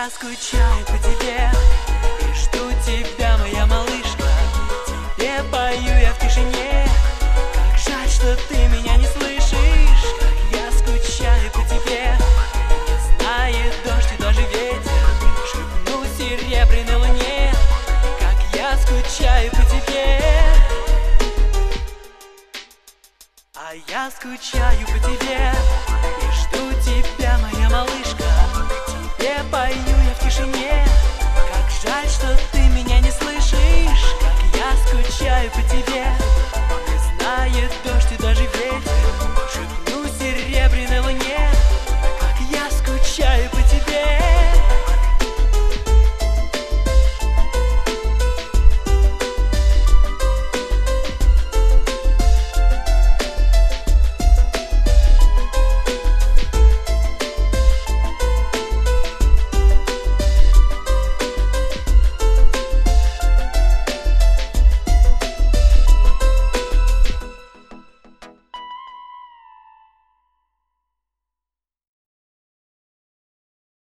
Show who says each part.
Speaker 1: я скучаю по тебе и жду тебя, моя малышка. Тебе пою я в тишине. Как жаль, что ты меня не слышишь. Как я скучаю по тебе. Не знает дождь и даже ветер. Шепну серебряной луне. Как я скучаю по тебе. А я скучаю по тебе и жду тебя, моя малышка. Тебе пою я в тишине. Как жаль, что ты меня не слышишь. Как я скучаю по тебе.